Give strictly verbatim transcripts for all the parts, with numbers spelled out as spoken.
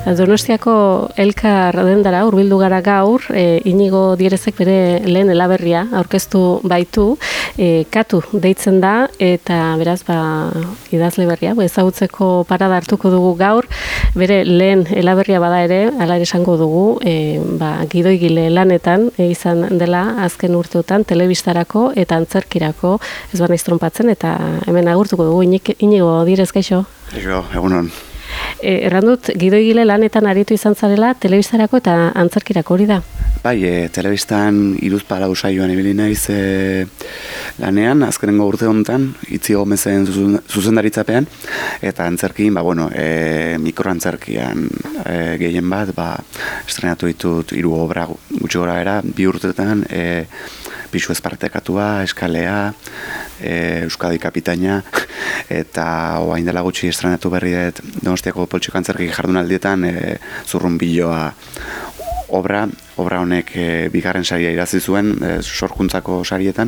Donostiako Elkar dendara hurbildu gara gaur, e, Inigo Dierezek bere lehen elaberria aurkeztu baitu, e, Katu deitzen da, eta beraz, ba, idazle berria, ezagutzeko parada hartuko dugu gaur, bere lehen elaberria bada ere, hala ere esango dugu, e, ba, gidoigile lanetan, e, izan dela azken urteotan, telebistarako eta antzerkirako, ez ba naiz trompatzen, eta hemen agurtuko dugu, Inigo Dierez, kaixo? Kaixo, egunon. E, errandut, gidoigile lanetan aritu izan zarela, telebistarako eta antzerkirako hori da? Bai, e, telebistan iruzpala usaioan ibili naiz e, lanean, azkenengo urte honetan, Itzi Gomezen zuzendaritzapean, eta antzerkin, ba, bueno, e, mikroantzerkian e, gehien bat, ba, estrenatu ditut hiru obra gutxi gora era, bi urtetan, e, Pisu Espartekatua, Eskalea, e, Euskadi Kapitaina, eta orain dela gutxi estrenatu berri dut Donostiako Poltsiko Antzerki jardunaldietan e, Zurrunbiloa obra, obra honek e, bigarren saria irazi zuen, e, sorkuntzako sarietan,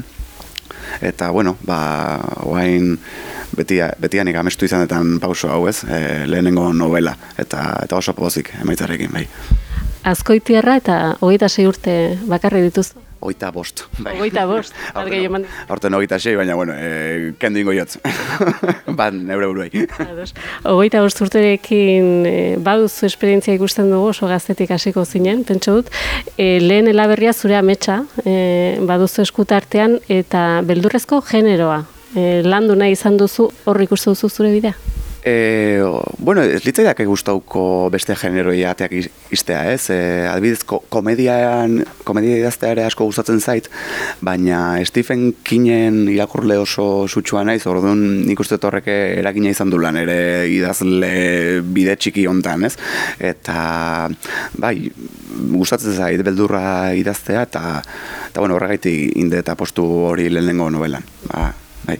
eta bueno, ba, orain betia, betianik amestu izan detan pauso hau ez, e, lehenengo novela, eta, eta oso pozik emaitzarekin, bai. Azkoitiarra eta hogeita sei urte bakarri dituzu? Oita bost. Bai. Oita bost. Horten ogeita sei, baina, bueno, e, kendu ingo jotz. Bat, neure buruai. Ogeita bost urterekin e, baduzu esperientzia ikusten dugu, oso gaztetik hasiko zinen, pentsa dut. E, lehen elaberria zure ametsa, e, baduzu eskutartean, eta beldurrezko generoa. E, landu nahi izan duzu, hor ikusten duzu zure bidea? E, bueno, ez litzaidak gustauko beste generoi ateak iztea, ez? E, adibidez, ko, komedian, komedia idaztea ere asko gustatzen zait, baina Stephen Kingen irakurle oso sutsua naiz, orduan nik uste horrek eragina izan du lan ere idazle bide txiki hontan, ez? Eta, bai, gustatzen zait beldurra idaztea, eta, eta bueno, horregaitik inde eta postu hori lehenengo novelan. Ba, bai.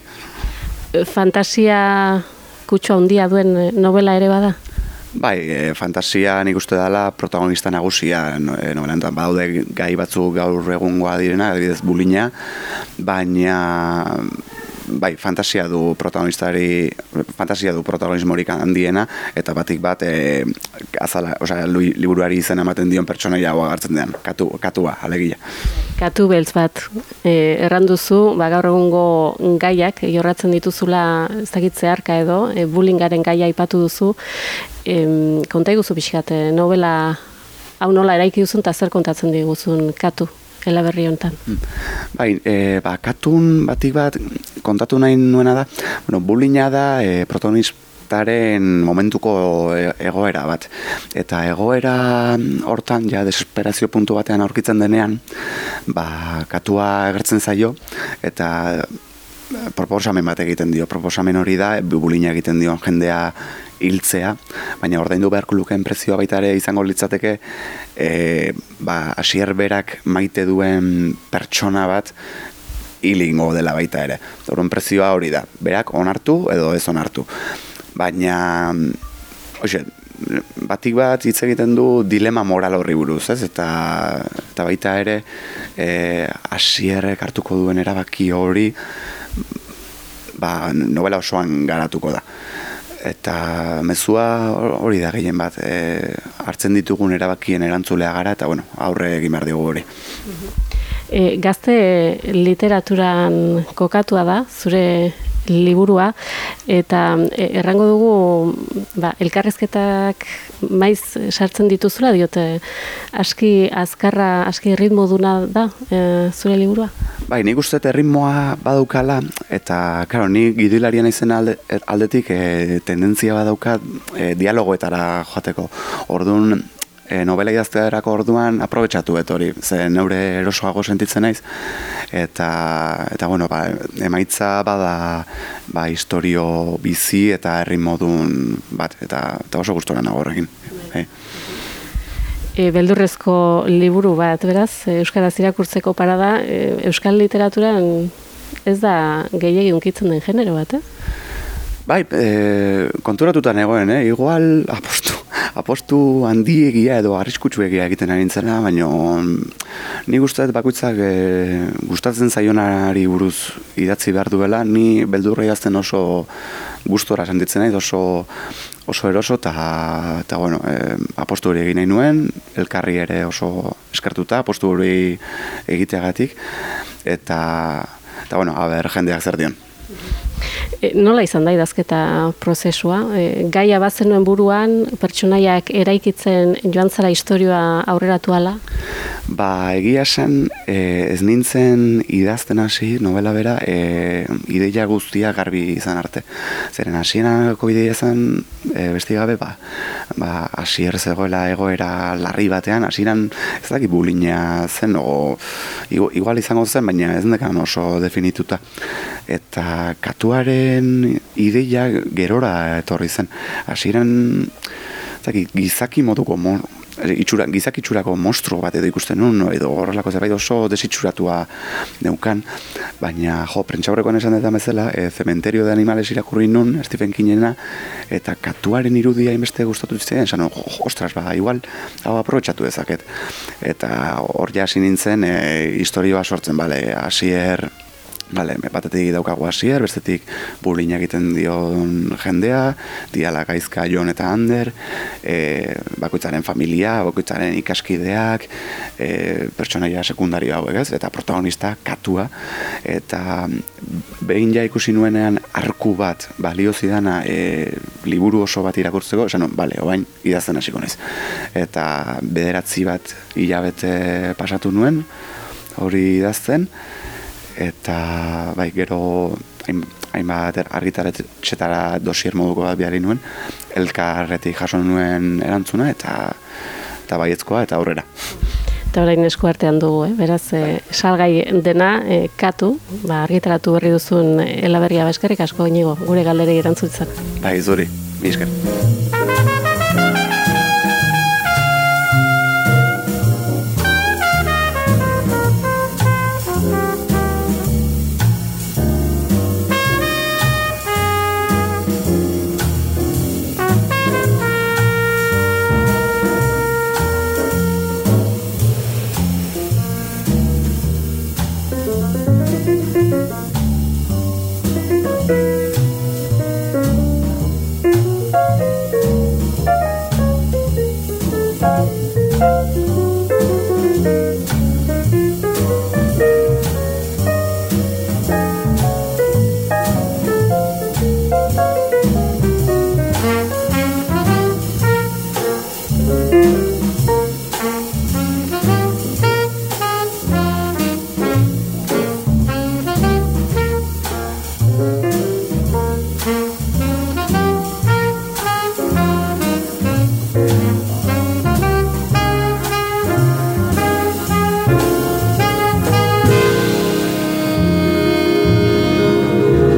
Fantasia kutsu handia duen novela ere bada? Bai, e, fantasia nik uste dela protagonista nagusia no, e, novelan. Badaude gai batzuk gaur egungoa direna, adibidez bulina, baina bai, fantasia du protagonistari, fantasia du protagonismorik handiena, eta batik bat e, azala, osea, liburuari izena ematen dion pertsonaia hau agertzen dean, katu, katua, alegia. Katu beltz bat, e, erranduzu, ba, gaur egungo gaiak, jorratzen dituzula, ez dakit zeharka edo, e, bullyingaren gaia aipatu duzu, e, konta iguzu pixkat, e, novela hau nola eraiki duzun, eta zer kontatzen diguzun Katu? Elaberri honetan. Bai, e, ba, Katun batik bat kontatu nahi nuena da, bueno, bullyinga da e, protagonistaren momentuko egoera bat. Eta egoera hortan, ja, desesperazio puntu batean aurkitzen denean, ba, Katua agertzen zaio, eta proposamen bat egiten dio. Proposamen hori da, bullyinga egiten dio jendea hiltzea, baina ordaindu beharko lukeen prezioa baita ere izango litzateke e, ba, Asier berak maite duen pertsona bat hilingo dela baita ere. Orduan prezioa hori da, berak onartu edo ez onartu. Baina, oxe, batik bat hitz egiten du dilema moral horri buruz, ez? Eta, eta baita ere e, Asierrek hartuko duen erabaki hori ba, novela osoan garatuko da. Eta mezua hori da gehien bat, e, hartzen ditugun erabakien erantzulea gara, eta bueno, aurre egin behar dugu hori. E, gazte literaturan kokatua da, zure liburua, eta e, errango dugu ba, elkarrezketak maiz sartzen dituzula, diote, aski azkarra, aski ritmo duna da e, zure liburua? Bai, nik uste erritmoa badukala, eta, karo, nik gidoilaria naizen alde, aldetik e, tendentzia badauka e, dialogoetara joateko. Orduan, e, novela idaztearako orduan aprobetxatu et hori, ze neure erosoago sentitzen naiz, eta, eta bueno, ba, emaitza bada ba, historio bizi eta erritmodun bat, eta, eta oso gustora nago horrekin. Hey. E, beldurrezko liburu bat, beraz, euskaraz irakurtzeko parada, e, euskal literaturan ez da gehiegi hunkitzen den genero bat, eh? Bai, e, konturatutan egoen, eh? Igual apostu, apostu handiegia edo arriskutsuegia egiten ari nintzena, baina nik uste bakoitzak e, gustatzen zaionari buruz idatzi behar duela, ni beldurra idazten oso gustora sentitzen naiz, oso oso eroso, eta, eta bueno, e, apostu hori egin nahi nuen, elkarri ere oso eskertuta, apostu hori egiteagatik, eta, eta bueno, haber jendeak zer dion. E, nola izan da idazketa prozesua? E, gaia bazenuen buruan, pertsonaiak eraikitzen joan zara istorioa aurreratu ala? Ba, egia esan, e, ez nintzen idazten hasi, novela bera, e, ideia guztia garbi izan arte. Zeren hasienako ideia zen, e, besti gabe, ba, ba, hasier zegoela egoera larri batean, hasieran ez dakit bulina zen, o, igual izango zen, baina ez nekan oso definituta. Eta katuaren ideia gerora etorri zen. Hasieran gizaki moduko mo, itxura, gizaki itxurako monstruo bat edo ikusten nun, edo horrelako zerbait oso desitxuratua neukan, baina jo, prentxaurrekoan esan dut bezala, e, Cementerio de Animales irakurri nun, Stephen Kingena, eta katuaren irudia inbeste gustatu zitzen, esan, ostras, ba, igual, hau aprobetxatu dezaket. Eta hor jasi nintzen, e, historioa sortzen, bale, hasier, Bale, batetik daukagu hasier, bestetik bulina egiten dion jendea, diala gaizka Jon eta Ander, e, bakoitzaren familia, bakoitzaren ikaskideak, e, pertsonaia sekundario hauek ez, eta protagonista katua, eta behin ja ikusi nuenean arku bat balio zidana e, liburu oso bat irakurtzeko, esan, bale, oain idazten hasiko naiz. Eta bederatzi bat hilabete pasatu nuen, hori idazten, eta bai, gero hainbat argitaretxetara dosier moduko bat biari nuen, elkarretik jaso nuen erantzuna, eta, eta baiezkoa, eta aurrera. Eta orain esku artean dugu, eh? Beraz, eh, salgai dena, eh, katu, ba, argitaratu berri duzun Elaberria, eskerrik asko Inigo, gure galderei erantzutzen. Bai, zuri, mi esker.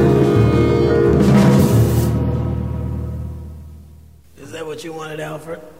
Is that what you wanted, Alfred?